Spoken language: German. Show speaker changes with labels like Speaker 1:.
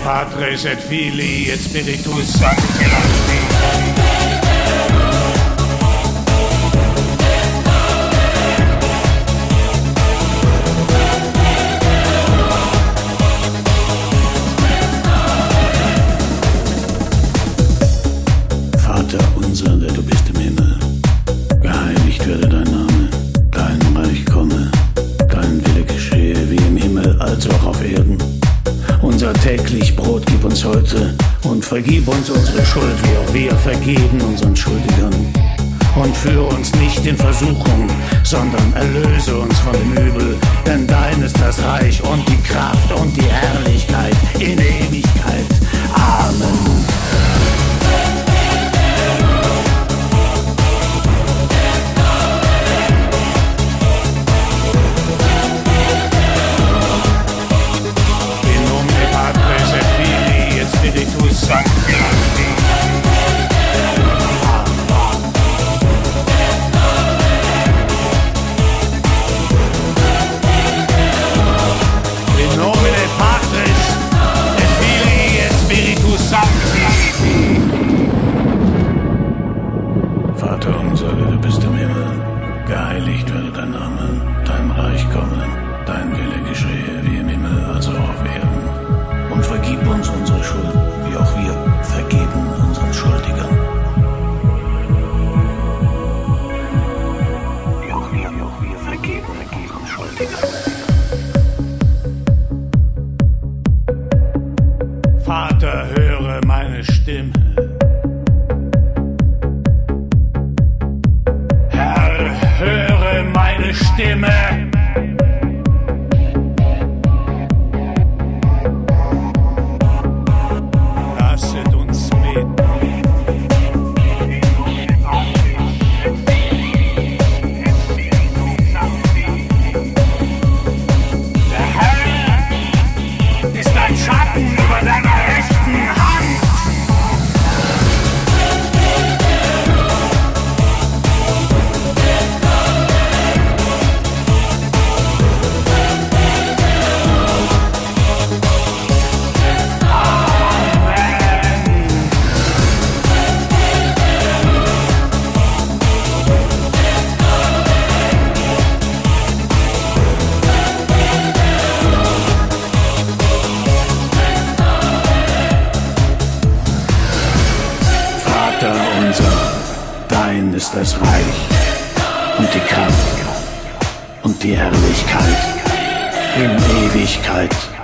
Speaker 1: Patres et Filii et Spiritus Sancti.
Speaker 2: Vater unser, der du bist im Himmel, geheiligt werde dein Name, dein Reich komme, dein Wille geschehe, wie im Himmel als auch auf Erden. Unser täglich Brot gib uns heute und vergib uns unsere Schuld, wie auch wir vergeben unseren Schuldigern. Und führe uns nicht in Versuchung, sondern erlöse uns von dem Übel. Denn dein ist das Reich und die Kraft und die Herrlichkeit in Ewigkeit. Amen.
Speaker 1: Spiritus Sancti. In nomine Patris et Filii et Spiritus Sancti.
Speaker 2: Vater unser, der du bist im Himmel, geheiligt werde dein Name, dein Reich komme, dein Wille geschehe, wie im Himmel als auch auf Erden. Und vergib uns unsere Schuld, wie auch wir vergeben unseren Schuldigern. Wie auch wir vergeben unseren Schuldigern.
Speaker 1: Vater, höre meine Stimme. Herr, höre meine Stimme.
Speaker 2: Dein ist das Reich und die Kraft und die Herrlichkeit in Ewigkeit.